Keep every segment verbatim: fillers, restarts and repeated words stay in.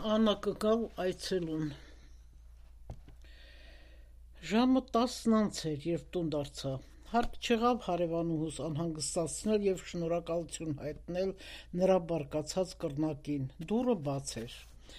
Աննա կգալ այցելուն։ Ժամը տասն անց էր, երբ տուն դարձա։ Հարկ չեղավ հարևանուհուս անհանգստացնել և շնորհակալություն հայտնել նրա բարկացած կռնակին։ Դուռը բաց էր։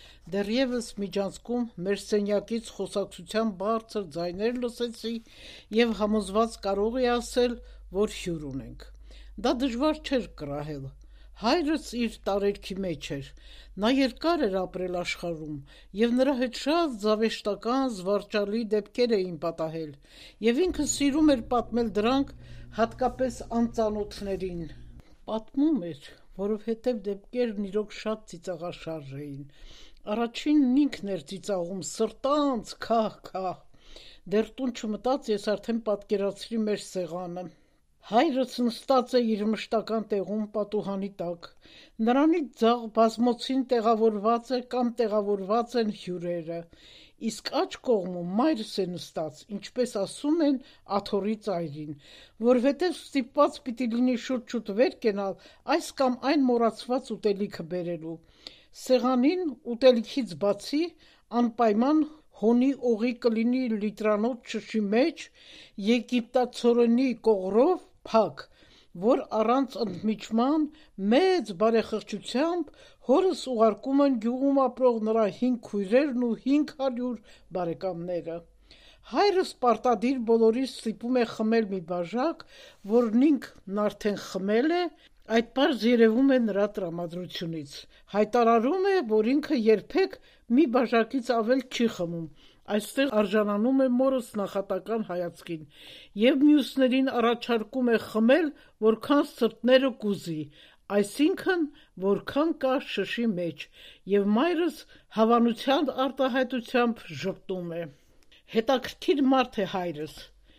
Դեռևս միջանցքում մեր սենյակից խոսակցության բարձր ձայներ լսեցի և համոզված կարող էի ասել, որ հյուր ունենք։ Դա դժվար չէր կռահել։ Հայրս իր տարերքի մեջ էր, նա երկար էր ապրել աշխարհում, և նրա հետ շատ զավեշտական, զվարճալի դեպքեր էին պատահել, և ինքը սիրում էր պատմել դրանք, հատկապես անծանոթներին։ Պատմում էր, որովհետև դեպքերն իրոք շատ ծիծաղաշարժ էին։ Առաջինն ինքն էր ծիծաղում, սրտանց, քահ-քահ։ Դեռ տուն չմտած ես արդեն պատկերացրի մեր սեղանը։ Հայրս նստած է իր մշտական տեղում պատուհանի տակ։ Նրանից ձախ բազմոցին տեղավորված է կամ տեղավորված են հյուրերը, իսկ աջ կողմում մայրս է նստած, ինչպես ասում են աթոռի ծայրին, որովհետև ստիպված պիտի լինի շուտ-շուտ վեր կենալ այս կամ այն մոռացված ուտելիքը բերելու։ Սեղանին ուտելիքից բացի անպայման հոնի օղի կլինի լիտրանոց շշի մեջ եգիպտացորենի կողրով փակ, որ առանց ընդմիջման մեծ բարեխղճությամբ հորս ուղարկում են գյուղում ապրող նրա հինգ քույրերն ու հինգ հարյուր բարեկամները։ Հայրս պարտադիր բոլորիս ստիպում է խմել մի բաժակ, որն ինքն արդեն խմել է, այդ պարզ երևում է նրա տրամադրությունից։ Հայտարարում է, որ ինքը երբեք մի բաժակից ավել չի խմում, այստեղ արժանանում է մորս նախատական հայացքին, և մյուսներին առաջարկում է խմել, որքան սրտները կուզի, այսինքն, որքան կա շշի մեջ, և մայրս հավանության արտահայտությամբ ժպտում է։ Հետաքրքիր մարդ է հայրս։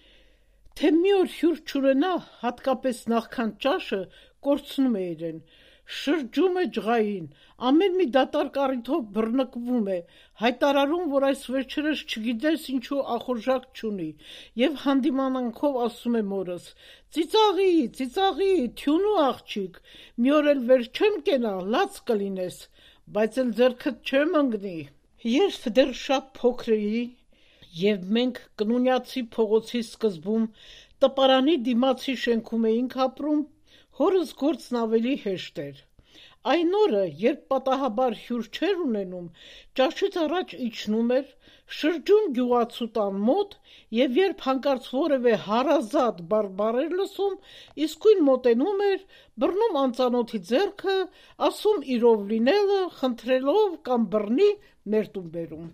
Թե մի օր հյուր չունենա, հատկապես նախքան ճաշը, կորցնում է իրեն, շրջում է ջղային, ամեն մի դատարկ առիթով բռնկվում է, հայտարարում, որ այս վերջերս չգիտես ինչու ախորժակ չունի, և հանդիմանանքով ասում է մորս. «Ծիծաղի, ծիծաղի, թյունու աղջիկ, մի օր էլ վեր չեմ կենա, լաց կլինես, բայց էլ ձեռքդ չեմ ընկնի»։ Երբ դեռ շատ փոքր էի, և մենք Կնունյացի փողոցի սկզբում տպարանի դիմացի շենքում էինք ապրում, հորս գործն ավելի հեշտ էր։ Այն օրը, երբ պատահաբար հյուր չէր ունենում, ճաշից առաջ իջնում էր, շրջում գյուղացու տան մոտ, և երբ հանկարծ որևէ հարազատ բառ էր լսում, իսկույն մոտենում էր, բռնում անծանոթի ձեռքը, ասում իրով լինելը, խնդրելով կամ բռնի մեր տուն բերում։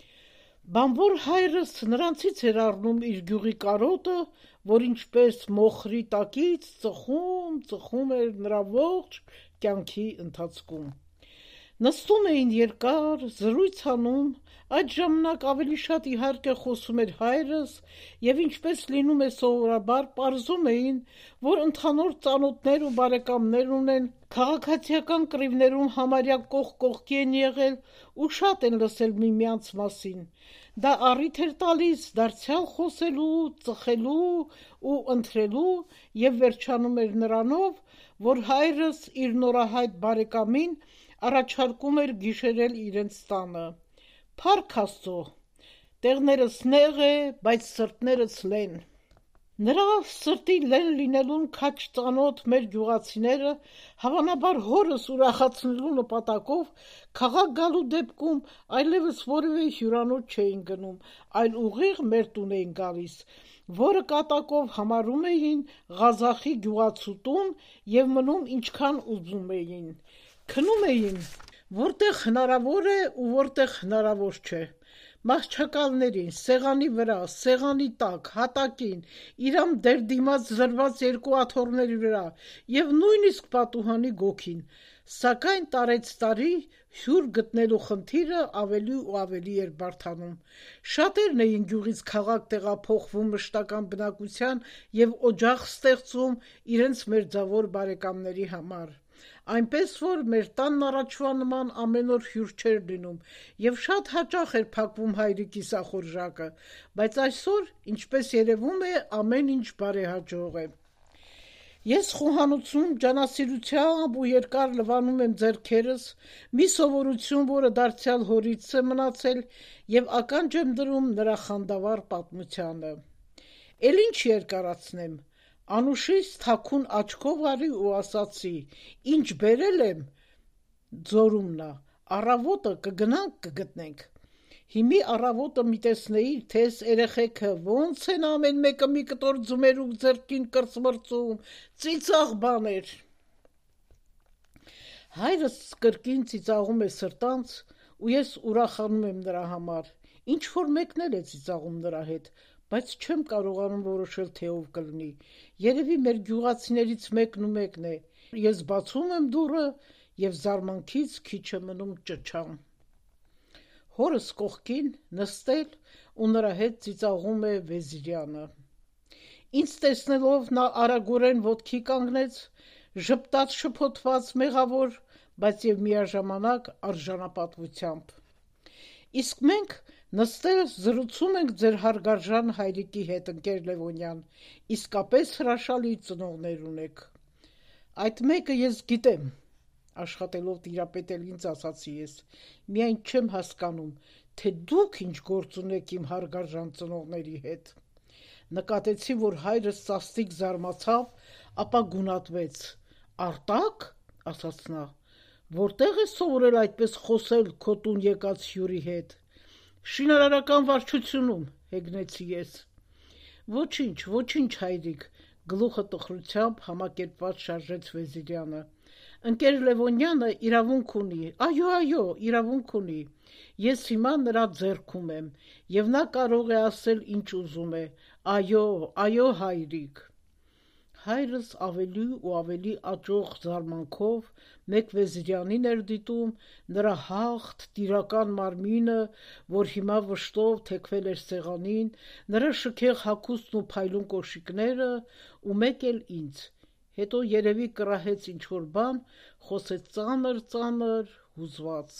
Բանվոր հայրս նրանցից էր առնում իր գյուղի կարոտը, որ ինչպես մոխրի տակից ծխում, ծխում էր նրա ողջ կյանքի ընթացքում։ Նստում էին երկար, զրույց անում, այդ ժամանակ ավելի շատ իհարկե խոսում էր հայրս, և ինչպես լինում է սովորաբար, պարզում էին, որ ընդհանուր ծանոթներ ու բարեկամներ ունեն, քաղաքացիական կռիվներում համարյա կողք կողքի են եղել ու շատ են լսել միմյանց մասին։ Դա առիթ էր տալիս դարձյալ խոսելու, ծխելու ու ընթրելու, և վերջանում էր նրանով, որ հայրս իր նորահայտ բարեկամին առաջարկում էր գիշերել իրենց տանը։ Փառք Աստծո, տեղներս նեղ է, բայց սրտներս լեն։ Նրա սրտի լեն լինելուն քաջ ծանոթ մեր գյուղացիները, հավանաբար հորս ուրախացնելու նպատակով, քաղաք գալու դեպքում այլևս որևէ հյուրանոց չէին գնում, այլ ուղիղ մեր տուն էին գալիս, որը կատակով համարում էին Ղազախի գյուղացու տուն և մնում ինչքան ուզում էին։ Քնում էին, որտեղ հնարավոր է ու որտեղ հնարավոր չէ։ Մահճակալներին, սեղանի վրա, սեղանի տակ, հատակին, իրան դեր դիմաց զրված երկու աթոռների վրա և նույնիսկ պատուհանի գոգին, սակայն տարեցտարի հյուր գտնելու խնդիրը ավելի ու ավելի էր բարդանում։ Շատերն էին գյուղից քաղաք տեղափոխվում մշտական բնակության և օջախ ստեղծում իրենց մերձավոր բարեկամների համար։ Այնպես որ մեր տանն առաջվա նման ամեն օր հյուր չէր լինում, և շատ հաճախ էր փակվում հայրիկիս ախորժակը, բայց այսօր, ինչպես երևում է, ամեն ինչ բարեհաջող է։ Ես խոհանոցում ջանասիրությամբ ու երկար լվանում եմ ձեռքերս, մի սովորություն, որը դարձյալ հորից է մնացել եւ ականջ եմ դրում նրա խանդավառ պատմությանը։ Էլ ինչ երկարացնեմ, Անուշից թաքուն աչքով արի ու ասացի, ինչ բերել եմ, ձորումնա, առավոտը կգնանք կգտնենք։ Հիմի առավոտը մի տեսնեիր, թե էս երեխեքը ոնց են ամեն մեկը մի կտոր ձմերուկ ձեռքին կրծմրծում, ծիծաղ բաներ։ Հայրս կրկին ծիծաղում է սրտանց ու ես ուրախանում եմ նրա համար, ինչ որ մեկն էլ է ծիծաղում նրա հետ, բայց չեմ կարողանում որոշել, թե ով կլինի, երևի մեր գյուղացիներից մեկն ու մեկն է, ես բացում եմ դուռը և զարմանքից քիչ է մնում ճչամ։ Հորս կողքին նստել ու նրա հետ ծիծաղում է Վեզիրյանը։ Ինձ տեսնելով նա արագորեն ոտքի կանգնեց, ժպտաց շփոթված մեղավոր, բայց և միաժամանակ արժանապատվությամբ։ Իսկ մենք նստել զրուցում ենք ձեր հարգարժան հայրիկի հետ, ընկեր Լևոնյան, իսկապես հրաշալի ծնողներ ունեք։ Այդ մեկը ես գիտեմ, աշխատելով տիրապետել ինձ ասացի ես, միայն չեմ հասկանում, թե դուք ինչ գործ ունեք իմ հարգարժան ծնողների հետ։ Նկատեցի, որ հայրս սաստիկ զարմացավ, ապա գունատվեց։ Արտակ, ասաց նա, որտեղ ես սովորել այդպես խոսել քո տուն եկած հյուրի հետ։ Շինարարական վարչությունում, հեգնեցի ես։ Ոչինչ, ոչինչ հայրիկ, գլուխը տխրությամբ համակերպված շարժեց Վեզիրյանը։ Ընկեր Լևոնյանը իրավունք ունի, այո, այո, իրավունք ունի, ես հիմա նրա ձեռքում եմ, և նա կարող է ասել ինչ ուզում է, այո, այո հայրիկ։ Հայրս ավելի ու ավելի աճող զարմանքով մեկ Վեզիրյանին էր դիտում, նրա հաղթ, տիրական մարմինը, որ հիմա վշտով թեքվել էր սեղանին, նրա շքեղ հագուստն ու փայլուն կոշիկները ու մեկ էլ ինձ, հետո երևի կռահեց ինչ-որ բան, խոսեց ծանր-ծանր, հուզված։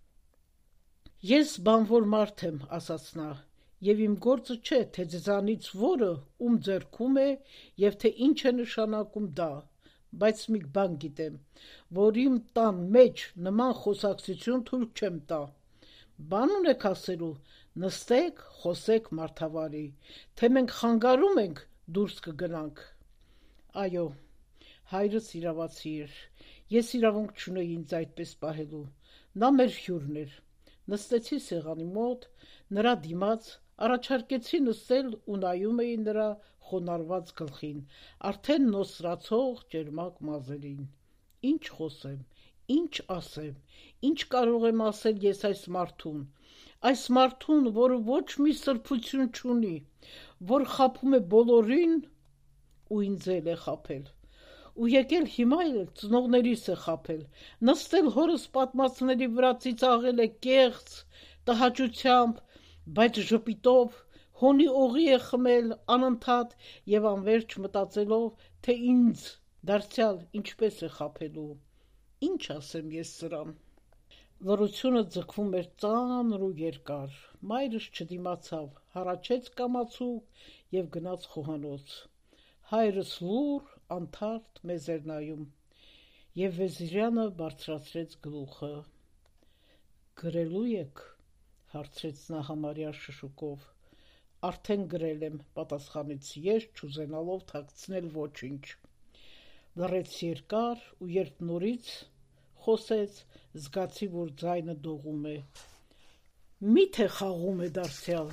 Ես բանվոր մարդ եմ, ասաց նա, և իմ գործը չէ, թե ձեզանից որը ում ձեռքում է և թե ինչ է նշանակում դա, բայց մի բան գիտեմ, որ իմ տան մեջ նման խոսակցություն թույլ չեմ տա։ Բան ունեք ասելու, նստեք, խոսեք մարդավարի, թե մենք խանգարում ենք, դուրս կգնանք։ Այո, հայրս իրավացի էր, ես իրավունք չունեի ինձ այդպես պահելու, նա մեր հյուրն էր, նստեցի սեղանի մոտ, նրա դիմաց, առաջարկեցի նստել ու նայում էի նրա խոնարհված գլխին, արդեն նոսրացող ճերմակ մազերին։ Ինչ խոսեմ, ինչ ասեմ, ինչ կարող եմ ասել ես այս մարդուն, այս մարդուն, որը ոչ մի սրբություն չունի, որ խաբում է բոլորին ու ինձ էլ է խաբել, ու եկել հիմա էլ ծնողներիս է խաբել, նստել հորս պատմածների վրա ծիծաղել է կեղծ, տհաճությամբ, բայց ժպիտով, հոնի օղի է խմել անընդհատ և անվերջ մտածելով, թե ինձ դարձյալ ինչպես է խաբելու, ինչ ասեմ ես սրան։ Լռությունը ձգվում էր ծանր ու երկար, մայրս չդիմացավ, հառաչեց կամացուկ և գնաց խոհանոց։ Հայրս լուռ, անթարթ մեզ էր նայում, և Վեզիրյանը բարձրացրեց գլուխը։ Գրելու եք, հարցրեց նա համարյա շշուկով։ Արդեն գրել եմ, պատասխանեցի ես, չուզենալով թաքցնել ոչինչ։ Լռեց երկար ու երբ նորից խոսեց, զգացի, որ ձայնը դողում է։ Մի՞թե խաղում է դարձյալ։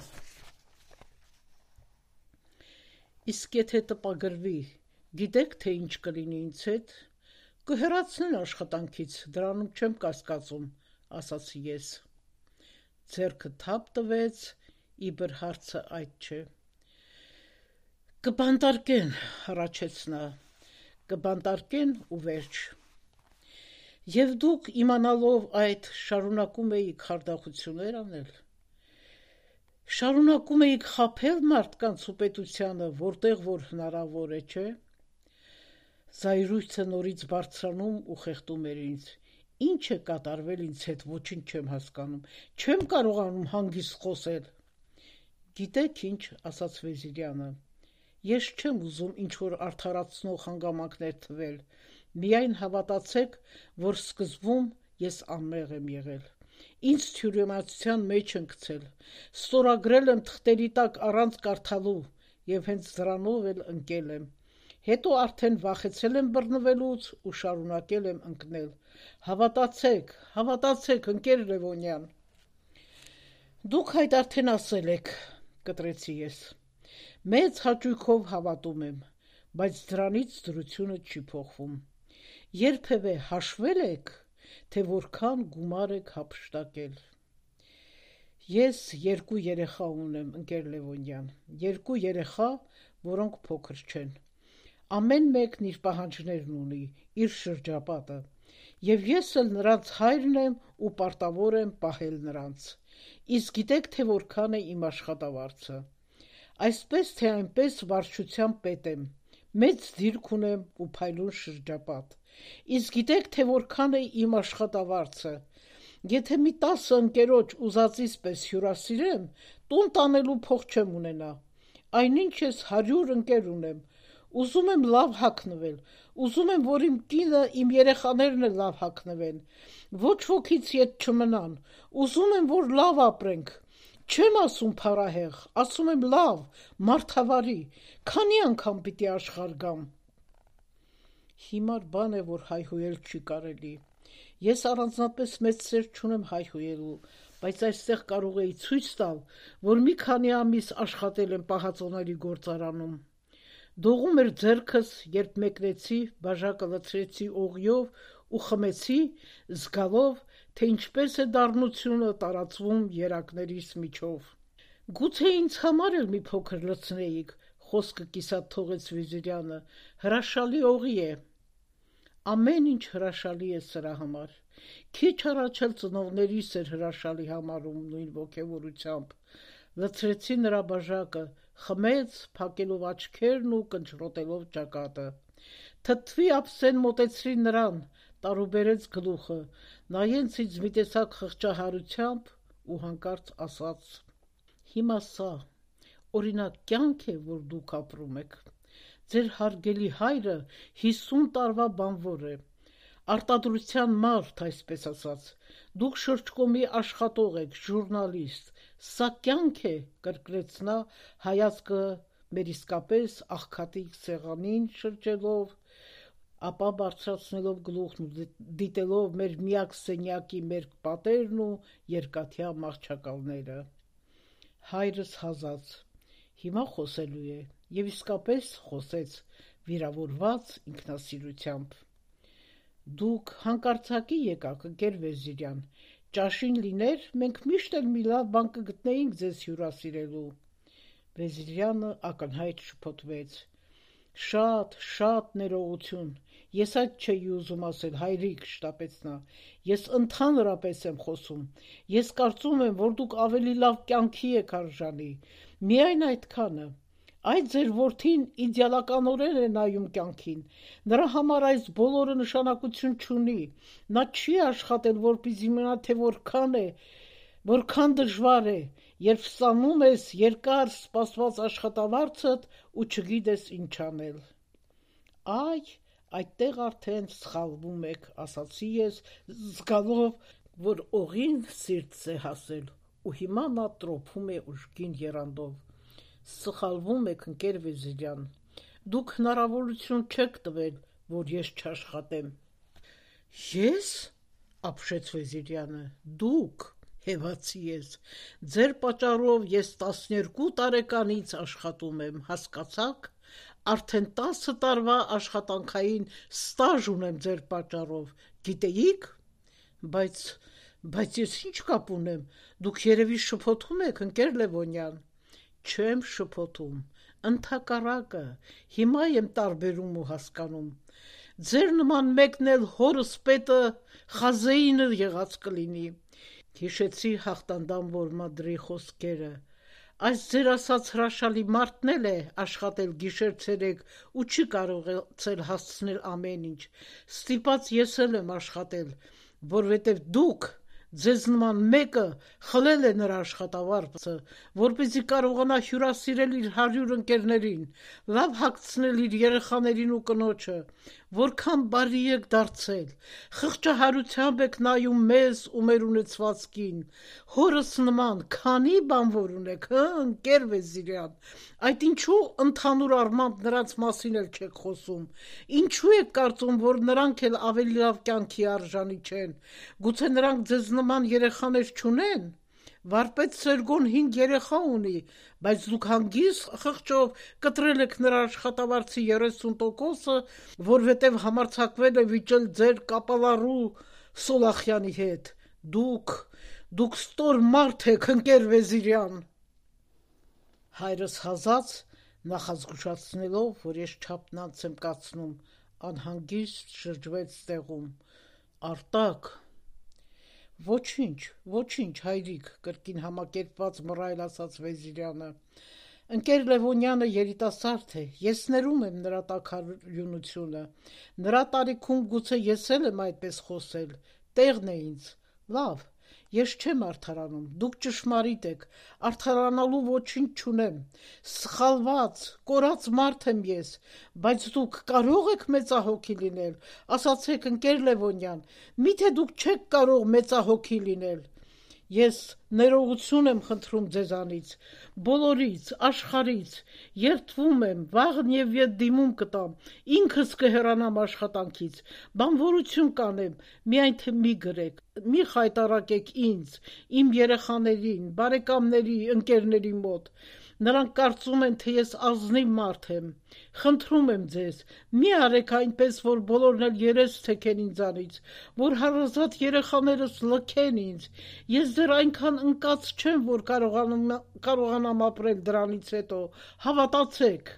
Իսկ եթե տպագրվի, գիտեք, թե ինչ կլինի ինձ հետ, կհեռացնեն աշխատանքից, դրանում չեմ կասկածում, ասացի ես։ Ձեռքը թափ տվեց, իբր հարցը այդ չէ։ Կբանտարկեն, հառաչեց նա, կբանտարկեն ու վերջ։ Եվ դուք իմանալով այդ շարունակում էիք խարդախություններ անել։ Շարունակում էիք խաբել մարդկանց ու պետությանը, որտեղ որ հնարավոր է, չէ։ Զայրույթը նորից բարձրանում ու խեղդում էր ինձ։ Ինչ է կատարվել ինձ հետ, ոչինչ չեմ հասկանում, չեմ կարողանում հանգիստ խոսել։ Գիտեք ինչ, ասաց Վեզիրյանը, Ես չեմ ուզում ինչ-որ արդարացնող հանգամանքներ թվել, միայն հավատացեք, որ սկզբում ես անմեղ եմ եղել։ Ինձ թյուրիմացության մեջ են գցել, ստորագրել եմ թղթերի տակ առանց կարդալու և հենց դրանով էլ ընկել եմ։ Հետո արդեն վախեցել եմ բռնվելուց ու շարունակել եմ ընկնել։ Հավատացեք, հավատացեք, ընկեր Լևոնյան։ Դուք այդ արդեն ասել եք, կտրեցի ես։ Մեծ հաճույքով հավատում եմ, բայց դրանից դրությունը չի փոխվում։ Երբևէ հաշվել եք, թե որքան գումար եք հափշտակել։ Ես երկու երեխա ունեմ, ընկեր Լևոնյան, երկու երեխա, որոնք փոքր չեն։ Ամեն մեկն իր պահանջներն ունի, իր շրջապատը, և ես էլ նրանց հայրն եմ ու պարտավոր եմ պահել նրանց։ Իսկ գիտեք, թե որքան է իմ աշխատավարձը։ Այսպես թե այնպես վարչության պետ եմ, մեծ դիրք ունեմ ու փայլուն շրջապատ։ Իսկ գիտեք, թե որքան է իմ աշխատավարձը։ Եթե մի տասը ընկերոջ ուզածից պես հյուրասիրեմ, տուն տանելու փող չեմ ունենա։ Այնինչ ես հարյուր ընկեր ունեմ, ուզում եմ լավ հագնվել, ուզում եմ, որ իմ կինը, իմ երեխաներն էլ լավ հագնվեն, ոչ ոքից ետ չմնան, ուզում եմ, որ լավ ապրենք։ Չեմ ասում փառահեղ, ասում եմ լավ, մարդավարի, քանի անգամ պիտի աշխարհ գամ։ Հիմար բան է, որ հայհոյել չի կարելի։ Ես առանձնապես մեծ սեր չունեմ հայհոյելու, բայց այստեղ կարող էի ցույց տալ, որ մի քանի ամիս աշխատել եմ պահածոների գործարանում։ Դողում էր ձեռքս, երբ մեկնեցի, բաժակը լցրեցի օղիով ու խմեցի, զգալով, թե ինչպես է դառնությունը տարածվում երակներիս միջով։ Գուցե ինձ համար էլ մի փոքր լցնեիք, խոսքը կիսատ թողեց Վիզիրյանը, հրաշալի օղի է։ Ամեն ինչ հրաշալի է սրա համար։ Քիչ առաջ էլ ծնողներիս էր հրաշալի համարում նույն ոգևորությամբ։ Լցրեցի նրա բաժակը, խմեց, փակելով աչքերն ու կնճռոտելով ճակատը։ Թթվի ափսեն մոտեցրի նրան, տարուբերեց գլուխը, նայեց ինձ մի տեսակ խղճահարությամբ ու հանկարծ ասաց. Հիմա սա օրինակ կյանք է, որ դուք ապրում եք։ Ձեր հարգելի հայրը հիսուն տարվա բանվոր է, արտադրության մարդ, այսպես ասած, դուք շրջկոմի աշխատող եք, ժուրնալիստ, սա կյանք է, կրկնեց նա, հայացքը մեր իսկապես աղքատիկ սեղանին շրջելով, ապա բարձրացնելով գլուխն ու դիտելով մեր միակ սենյակի մերկ պատերն ու երկաթյա մահճակալները։ Հայրս հազաց, հիմա խոսելու է, և իսկապես խոսեց, վիրավորված ինքնասիրությամբ։ Դուք հանկարծակի եկաք, ընկեր Վեզիրյան, ճաշին լիներ, մենք միշտ էլ մի լավ բան կգտնեինք ձեզ հյուրասիրելու։ Վեզիրյանը ակնհայտ շփոթվեց։ Շատ, շատ ներողություն, ես այդ չէի ուզում ասել, հայրիկ, շտապեց նա, ես ընդհանրապես եմ խոսում, ես կարծում եմ, որ դուք ավելի լավ կյանքի եք արժանի, միայն այդքանը, այդ ձեր որդին իդեալականորեն է նայում կյանքին, նրա համար այս բոլորը նշանակություն չունի, նա չի աշխատել, որպեսզի մնա, թե որքան է, որքան դժվար է, երբ ստանում ես երկար սպասված աշխատավարձդ ու չգիտես ինչ անել։ Այ, այդտեղ արդեն սխալվում եք, ասացի ես, զգալով, որ օղին սիրտս է հասել, ու հիմա նա տրոփում է ուժգին եռանդով։ Սխալվում եք, ընկեր Վեզիրյան, դուք հնարավորություն չեք տվել, որ ես չաշխատեմ։ Ես, ապշեց Վեզիրյանը, դուք, հևացի ես, ձեր պատճառով ես տասներկու տարեկանից աշխատում եմ, հասկացաք, արդեն տասը տարվա աշխատանքային ստաժ ունեմ ձեր պատճառով, գիտեիք, բայց, բայց ես ինչ կապ ունեմ, դուք երևի շփոթում եք, ընկեր Լևոնյան, չեմ շփոթում, ընդհակառակը, հիմա եմ տարբերում ու հասկանում, ձեր նման մեկն էլ հորս պետը Խազեինը եղած կլինի, հիշեցի հաղթանդամ Վոլմադրի խոսքերը, այս ձեր ասած հրաշալի մարդն էլ է աշխատել գիշեր ցերեկ ու չի կարողացել հասցնել ամեն ինչ, ստիպած ես էլ եմ աշխատել, որովհետև դուք, Ձեզ նման մեկը խլել է նրա աշխատավարձը, որպեսզի կարողանա հյուրասիրել իր հարյուր ընկերներին, լավ հագցնել իր երեխաներին ու կնոջը, որքան բարի եք դարձել, խղճահարությամբ եք նայում մեզ ու մեր ունեցվածքին, հորս նման քանի բան որ ունեք, հը, ընկեր Վեզիրյան, այդ ինչու ընդհանուր առմամբ նրանց մասին էլ չեք խոսում, ինչու եք կարծում, որ նրանք էլ ավելի լավ կյանքի արժանի չեն, գուցե նրանք ձեզ նման երեխաներ չունեն, Վարպետ Սերգոն հինգ երեխա ունի, բայց դուք հանգիստ խղճով կտրել եք նրա աշխատավարձի երեսուն տոկոսը, որովհետև համարձակվել է վիճել ձեր կապալառու Սոլախյանի հետ։ Դուք, դուք ստոր մարդ եք, ընկեր Վեզիրյան։ Հայրս հազաց, նախազգուշացնելով, որ ես չափնանց եմ կացնում, անհանգիստ շրջվեց տեղում։ Արտակ, Ոչինչ, ոչինչ, հայրիկ, կրկին համակերպված մռայլ ասաց Վեզիրյանը։ Ընկեր Լևոնյանը երիտասարդ է, ես ներում եմ նրա տաքարյունությունը։ Նրա տարիքում գուցե ես էլ եմ այդպես խոսել, տեղն է ինձ։ Լավ, ես չեմ արդարանում, դուք ճշմարիտ եք, արդարանալու ոչինչ չունեմ։ Սխալված, կորած մարդ եմ ես, բայց դուք կարող եք մեծահոգի լինել, ասացեք ընկեր Լևոնյան, միթե դուք չեք կարող մեծահոգի լինել։ Ես ներողություն եմ խնդրում ձեզանից, բոլորից, աշխարհից, երդվում եմ, վաղն և ետ դիմում կտամ, ինքս կհեռանամ աշխատանքից, բանվորություն կանեմ, միայն թե մի գրեք, մի խայտառակեք ինձ, իմ երեխաներին, բարեկամների, ընկերների մոտ, նրանք կարծում են, թե ես ազնիվ մարդ եմ, խնդրում եմ ձեզ, մի արեք այնպես, որ բոլորն էլ երես թեքեն ինձանից, որ հարազատ երեխաներս լքեն ինձ, ես դեռ այնքան ընկած չեմ, որ կարողանամ, կարողանամ ապրել դրանից հետո, հավատացեք։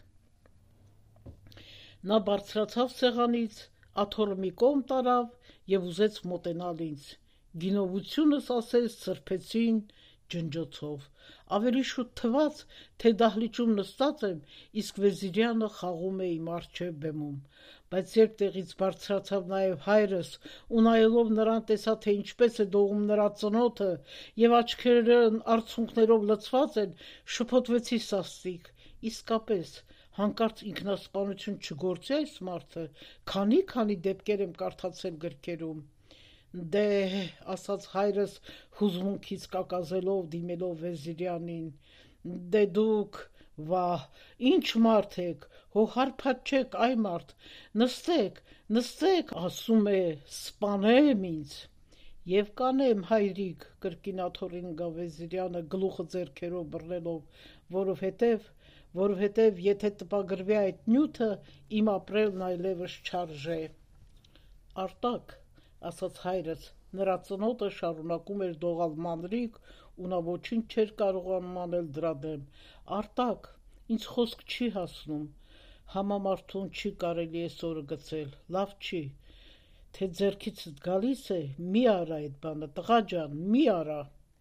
Նա բարձրացավ սեղանից, աթոռը մի կողմ տարավ և ուզեց մոտենալ ինձ, գինովությունս ասես սրբեցին ջնջոցով, ավելի շուտ թվաց, թե դահլիճում նստած եմ, իսկ Վեզիրյանը խաղում է իմ առջև բեմում, բայց երբ տեղից բարձրացավ նաև հայրս ու նայելով նրան տեսա, թե ինչպես է դողում նրա ծնոտը և աչքերն արցունքներով լցված են, շփոթվեցի սաստիկ, իսկապես, հանկարծ ինքնասպանություն չգործի այս մարդը, քանի-քանի դեպքեր եմ կարդացել գրքերում։ Դե, ասաց հայրս հուզմունքից կակազելով դիմելով Վեզիրյանին, դե դուք, վահ, ինչ մարդ եք, հո հարբած չեք, այ մարդ, նստեք, նստեք, ասում է, սպանեմ ինձ, և կանեմ հայրիկ, կրկին աթոռին ընկավ Վեզիրյանը գլուխը ձեռքերով բռնելով, որովհետև, որովհետև եթե տպագրվի այդ նյութը, իմ ապրելն այլևս չարժե։ Արտակ, ասաց հայրս, նրա ծնոտը շարունակում էր դողալ մանրիկ ու նա ոչինչ չէր կարողանում անել դրա դեմ։ Արտակ, ինձ խոսք չի հասնում, համամարդուն չի կարելի այսօրը գցել, լավ չի, թե ձեռքիցդ գալիս է, մի արա այդ բանը, տղա ջան, մի արա։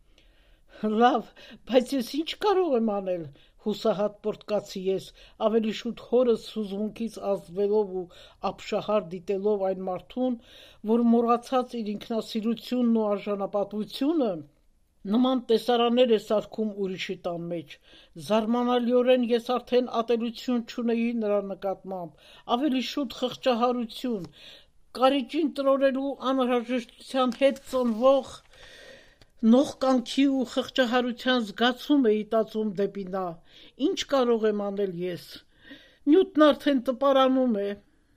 Լավ, բայց ես ինչ կարող եմ անել, հուսահատ պորտկացի ես, ավելի շուտ հորս հուզմունքից ազդվելով ու ապշահար դիտելով այն մարդուն, որ մոռացած իր ինքնասիրությունն ու արժանապատվությունը, նման տեսարաններ է սարքում ուրիշի տան մեջ, զարմանալիորեն ես արդեն ատելություն չունեի նրա նկատմամբ, ավելի շուտ խղճահարություն, կարիճին տրորելու անհրաժեշտության հետ ծնվող նողկանքի ու խղճահարության զգացում էի տածում դեպի նա, ինչ կարող եմ անել ես, նյութն արդեն տպարանում է,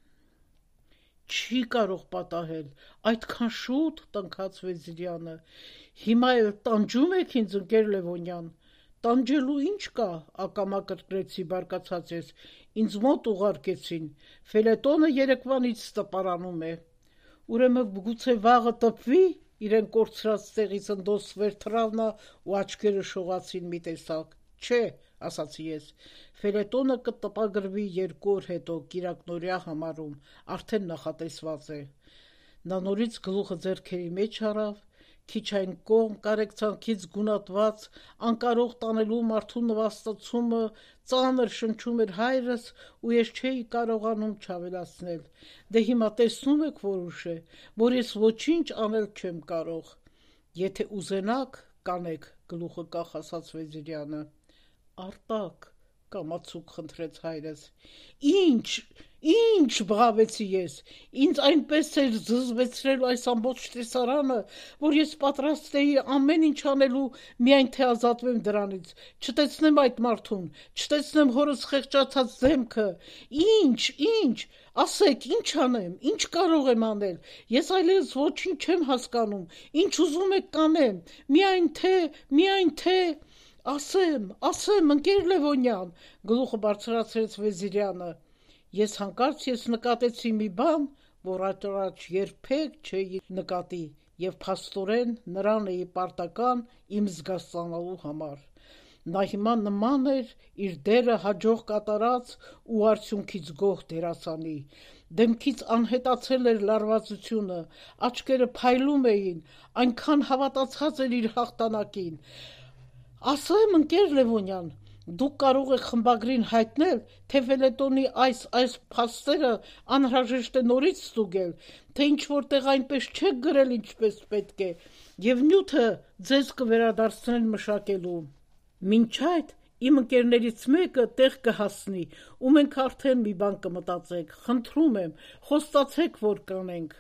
չի կարող պատահել, այդքան շուտ տնքաց Վեզիրյանը, հիմա էլ տանջում եք ինձ ընկեր Լևոնյան, տանջելու ինչ կա, ակամա կրկրեցի բարկացած ես, ինձ մոտ ուղարկեցին, ֆելետոնը երեկվանից տպարանում է, ուրեմն գուցե վաղը տպվի, իրեն կորցրած տեղից ընդոսվեր թռավնա ու աչքերը շողացին մի տեսակ, չէ, ասացի ես, ֆելետոնը կտպագրվի երկու օր հետո կիրակնօրյա համարում, արդեն նախատեսված է։ Նա նորից գլուխը ձեռքերի մեջ առավ, քիչ այն կողմ կարեկցանքից գունատված, անկարող տանելու մարդու նվաստացումը ծանր շնչում էր հայրս ու ես չէի կարողանում չավելացնել, դե հիմա տեսնում եք որ ուշ է, որ ես ոչինչ անել չեմ կարող, Եթե ուզենաք, կանեք, գլուխը կախ ասաց Վեզիրյանը։ Արտակ, կամացուկ խնդրեց հայրս։ Ինչ, ինչ բղավեցի ես, ինձ այնպես էր զզվեցրել այս ամբողջ տեսարանը, որ ես պատրաստ էի ամեն ինչ անելու, միայն թե ազատվեմ դրանից, չտեսնեմ այդ մարդուն, չտեսնեմ հորս խեղճացած դեմքը, ինչ, ինչ, ասեք, ինչ անեմ, ինչ կարող եմ անել, ես այլևս ոչինչ չեմ հասկանում, ինչ ուզում եք կանեմ, միայն թե, միայն թե, ասեմ, ասեմ, ընկեր Լևոնյան, գլուխը բարձրացրեց Վեզիրյանը, ես հանկարծ ես նկատեցի մի բան, որ առաջ երբեք չէի նկատի, և փաստորեն նրան էի պարտական իմ զգաստանալու համար։ Նա հիմա նման էր իր դերը հաջող կատարած ու արդյունքից գոհ դերասանի, դեմքից անհետացել էր լարվածությունը, աչքերը փայլում էին, այնքան հավատացած էր իր հաղթանակին։ Ասեմ, ընկեր Լևոնյան, դուք կարող եք խմբագրին հայտնել, թե ֆելետոնի այս այս փաստերը անհրաժեշտ է նորից ստուգել, թե ինչ-որտեղ այնպես չեք գրել, ինչպես պետք է, և նյութը ձեզ կվերադարձնել մշակելու։ Մինչ այդ իմ ընկերներից մեկը տեղ կհասնի, ու մենք արդեն մի բան կմտածենք, խնդրում եմ, խոստացեք, որ կանենք։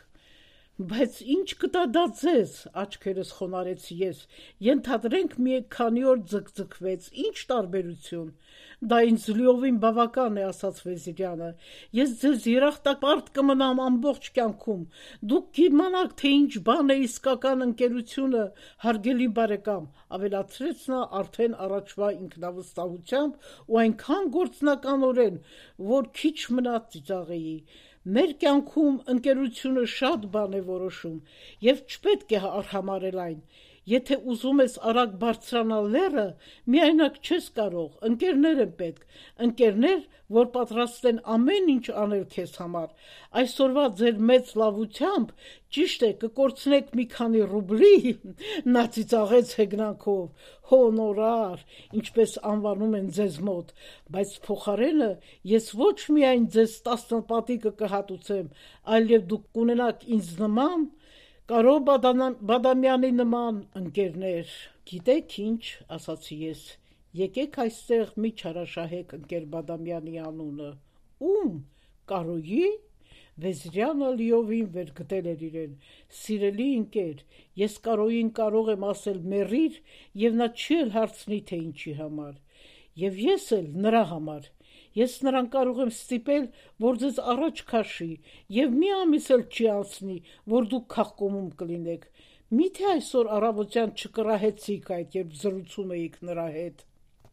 Բայց ինչ կտա դա ձեզ, աչքերս խոնարեցի ես, ենթադրենք մի քանի օր ձգձգվեց, ինչ տարբերություն։ Դա ինձ լիովին բավական է, ասաց Վեզիրյանը, ես ձեզ երախտապարտ կմնամ ամբողջ կյանքում, դուք կիմանաք, թե ինչ բան է իսկական ընկերությունը, հարգելի բարեկամ, ավելացրեց նա արդեն առաջվա ինքնավստահությամբ ու այնքան գործնականորեն, որ քիչ մնաց ծիծաղեի։ Մեր կյանքում ընկերությունը շատ բան է որոշում, և չպետք է արհամարել այն։ Եթե ուզում ես արագ բարձրանալ լեռը, միայնակ չես կարող, ընկերներ են պետք, ընկերներ, որ պատրաստ են ամեն ինչ անել քեզ համար։ Այսօրվա ձեր մեծ լավությամբ, ճիշտ է, կկորցնեք մի քանի ռուբլի, նա ծիծաղեց հեգնանքով, հոնորար, ինչպես անվանում են ձեզ մոտ, բայց փոխարենը ես ոչ միայն ձեզ տասնապատիկը կհատուցեմ, այլև դուք կունենաք ինձ նման, Կարո Բադամյանի նման ընկերներ։ Գիտեք ինչ, ասացի ես, եկեք այստեղ մի չարաշահեք ընկեր Բադամյանի անունը։ Ում, Կարոյի։ Վեզիրյանը լիովին վեր գտել էր իրեն։ Սիրելի ընկեր, ես Կարոյին կարող եմ ասել մեռիր, և նա չի էլ հարցնի, թե ինչի համար։ Եվ ես էլ նրա համար։ Ես նրան կարող եմ ստիպել, որ ձեզ առաջ քաշի, և մի ամիս էլ չի անցնի, որ դուք քաղկոմում կլինեք։ Մի՞թե այսօր առավոտյան չկռահեցիք այդ, երբ զրուցում էիք նրա հետ։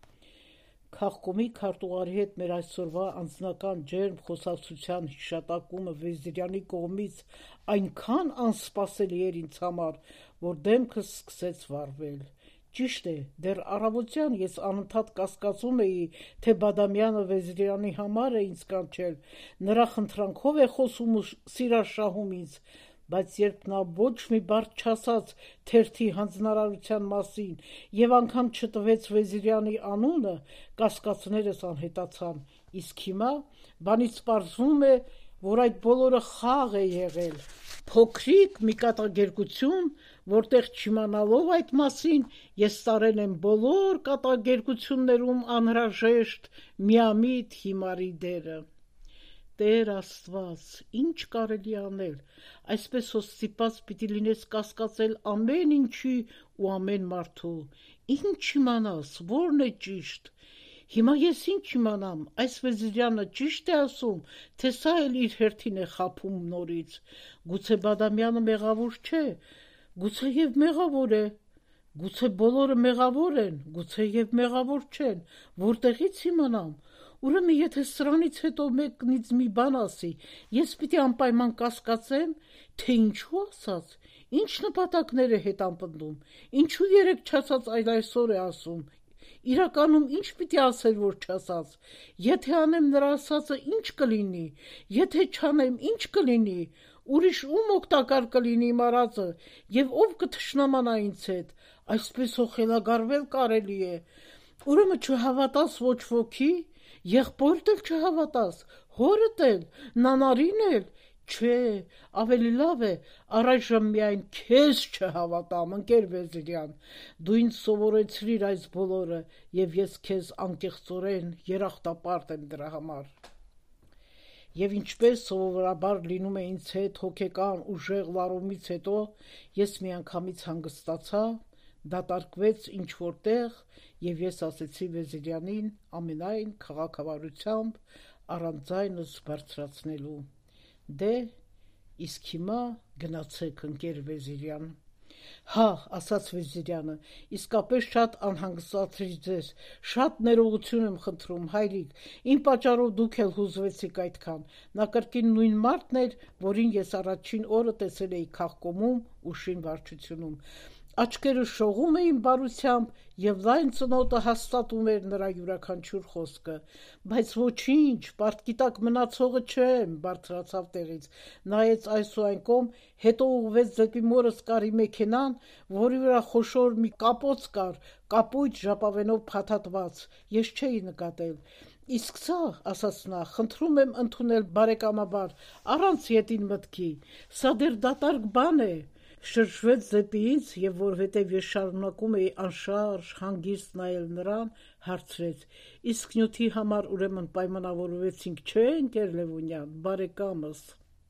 Քաղկոմի քարտուղարի հետ մեր այսօրվա անձնական ջերմ խոսակցության հիշատակումը Վեզիրյանի կողմից այնքան անսպասելի էր ինձ համար, որ դեմքս սկսեց վառվել։ Ճիշտ է, դեռ առավոտյան ես անընդհատ կասկածում էի, թե Բադամյանը Վեզիրյանի համար է ինձ կանչել, նրա խնդրանքով է խոսում ու սիրաշահում ինձ, բայց երբ նա ոչ մի բառ չասաց թերթի հանձնարարության մասին և անգամ չտվեց Վեզիրյանի անունը, կասկածներս անհետացան, իսկ հիմա բանից պարզվում է, որ այդ բոլորը խաղ է եղել, փոքրիկ մի կատակերգություն, որտեղ չիմանալով այդ մասին, ես տարել եմ բոլոր կատակերգություններում անհրաժեշտ միամիտ հիմարի դերը։ Տեր Աստված, ինչ կարելի անել, այսպես հո ստիպված պիտի լինես կասկածել ամեն ինչի ու ամեն մարդու, ինչ իմանաս, որն է ճիշտ։ Հիմա ես ինչ իմանամ, այս Վեզիրյանը ճիշտ է ասում, թե սա էլ իր հերթին է խաբում նորից, գուցե Բադամյանը մեղավոր չէ, գուցե և մեղավոր է, գուցե բոլորը մեղավոր են, գուցե և մեղավոր չեն, որտեղից իմանամ, ուրեմն եթե սրանից հետո մեկն ինձ մի բան ասի, ես պիտի անպայման կասկածեմ, թե ինչու ասաց, ինչ նպատակներ է հետապնդում, ինչու երեկ չասած այլ այսօր է ասում, իրականում ինչ պիտի ասեր, որ չասած, եթե անեմ նրա ասածը ինչ կլինի, եթե չանեմ ինչ կլինի, ուրիշ ում օգտակար կլինի իմ արածը, և ով կթշնամանա ինձ հետ, այսպես հո խելագարվել կարելի է, ուրեմն չհավատաս ոչ ոքի, եղբորդ էլ չհավատաս, հորդ էլ, նանարին էլ, Չէ, ավելի լավ է, առայժմ միայն քեզ չհավատամ, ընկեր Վեզիրյան, դու ինձ սովորեցրիր այս բոլորը, եւ ես քեզ անկեղծորեն երախտապարտ եմ դրա համար։ Եվ ինչպես սովորաբար լինում է ինձ հետ հոգեկան ուժեղ լարումից հետո, ես միանգամից հանգստացա, դատարկվեց ինչ-որ տեղ, եւ ես ասեցի Վեզիրյանին ամենայն քաղաքավարությամբ, առանց ձայնս բարձրացնելու. «Դե, իսկ հիմա գնացեք, ընկեր Վեզիրյան»։ «Հա», ասաց Վեզիրյանը, «իսկապես շատ անհանգստացրի ձեզ, շատ ներողություն եմ խնդրում, հայրիկ, իմ պատճառով դուք էլ հուզվեցիք այդքան»։ Նա կրկին նույն մարդն էր, որին ես առաջին օրը տեսել էի քաղկոմում ու շին վարչությունում։ Աչքերը շողում էին բարությամբ, եւ լայն ծնոտը հաստատում էր նրա յուրաքանչյուր խոսքը։ «Բայց ոչինչ, պարտքի տակ մնացողը չեմ», բարձրացավ տեղից, նայեց այս ու այն կողմ, հետո ուղղվեց դեպի մորս կարի մեքենան, որի վրա խոշոր մի կապոց կար, կապույտ ժապավենով փաթաթված, ես չէի նկատել։ «Իսկ սա, ասաց նա, խնդրում եմ ընդունել բարեկամաբար, առանց ետին մտքի, սա դեռ դատարկ բան է»։ Շրջվեց դեպի ինձ, եւ որովհետեւ ես շարունակում էի անշարժ հանգիստ նայել նրան, հարցրեց. «Իսկ նյութի համար ուրեմն պայմանավորվեցինք, չէ՞, ընկեր Լևոնյան, բարեկամս»։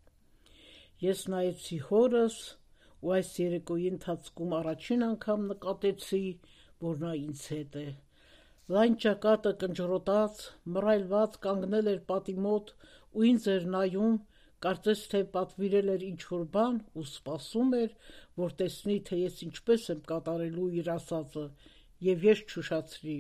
Ես նայեցի հորս ու այս երեկոյի ընթացքում առաջին անգամ նկատեցի, որ նա ինձ հետ է։ Լայն ճակատը կնճռոտած, մռայլված կանգնել էր պատի մոտ ու ինձ էր նայում, կարծես թե պատվիրել էր ինչ-որ բան ու սպասում էր, որ տեսնի, թե ես ինչպես եմ կատարելու իր ասածը, եւ ես չուշացրի։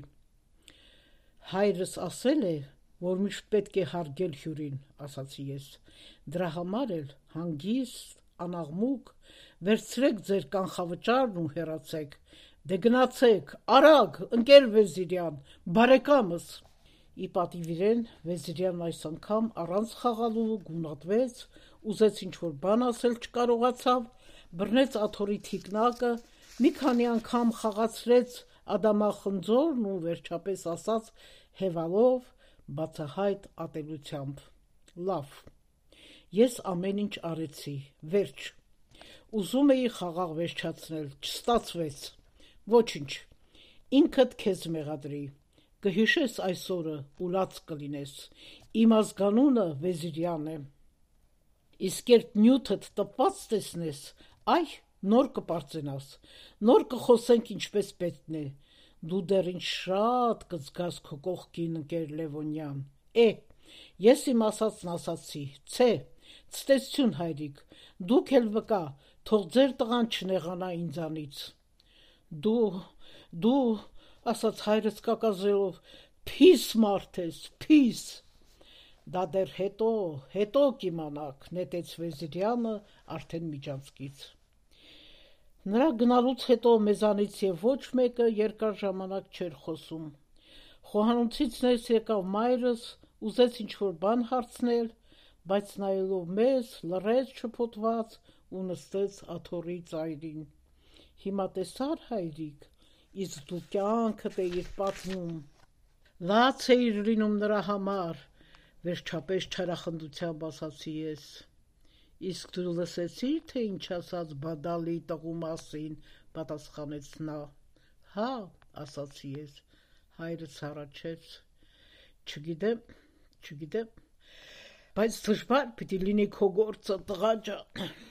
«Հայրս ասել է, որ միշտ պետք է հարգել հյուրին», ասացի ես։ «Դրա համար էլ հանգիստ, անաղմուկ, վերցրեք ձեր կանխավճարն ու հեռացեք։ Դե գնացեք, արագ, ընկեր Վեզիրյան, բարեկամս»։ Ի պատիվ իրեն, Վեզիրյանն այս անգամ առանց խաղալու գունատվեց, ուզեց ինչ-որ բան ասել, չկարողացավ, բռնեց աթոռի թիկնակը, մի քանի անգամ խաղացրեց ադամախնձորն ու վերջապես ասաց հևալով, բացահայտ ատելությամբ. «Լավ, ես ամեն ինչ արեցի, վերջ։ Ուզում էի խաղաղ վերջացնել, չստացվեց։ Ոչինչ, ինքդ քեզ մեղադրի։ Կհիշես այս օրը ու լաց կլինես։ Իմ ազգանունը Վեզիրյան է։ Իսկ երբ նյութդ տպված տեսնես, այ, նոր կպարծենաս, նոր կխոսենք ինչպես պետքն է։ Դու դեռ ինձ շատ կզգաս քո կողքին, ընկեր Լևոնյան։ Է, ես իմ ասածն ասացի, ցե, ցտեսություն հայրիկ, դուք էլ վկա, թող ձեր տղան չնեղանա ինձանից»։ «Դու, դու», ասաց հայրս կակազելով, «փիս մարդ ես, փիս»։ «Դա դեռ հետո, հետո կիմանաք», նետեց Վեզիրյանը արդեն միջանցքից։ Նրա գնալուց հետո մեզանից եւ ոչ մեկը երկար ժամանակ չէր խոսում։ Խոհանոցից ներս եկավ մայրս, ուզեց ինչ-որ բան հարցնել, բայց նայելով մեզ, լռեց շփոթված ու նստեց աթոռի ծայրին։ «Հիմա տեսա՞ր, հայրիկ, իսկ դու կյանքդ էիր պատմում»։ «Լաց էիր լինում նրա համար», վերջապես չարախնդությամբ ասացի ես։ «Իսկ դու լսեցի՞ր, թե ինչ ասաց Բադալի տղու մասին», պատասխանեց նա։ «Հա», ասացի ես։ Հայրս հառաչեց. «Չգիտեմ, չգիտեմ, բայց դժվար պիտի լինի քո գործը, տղա ջան»։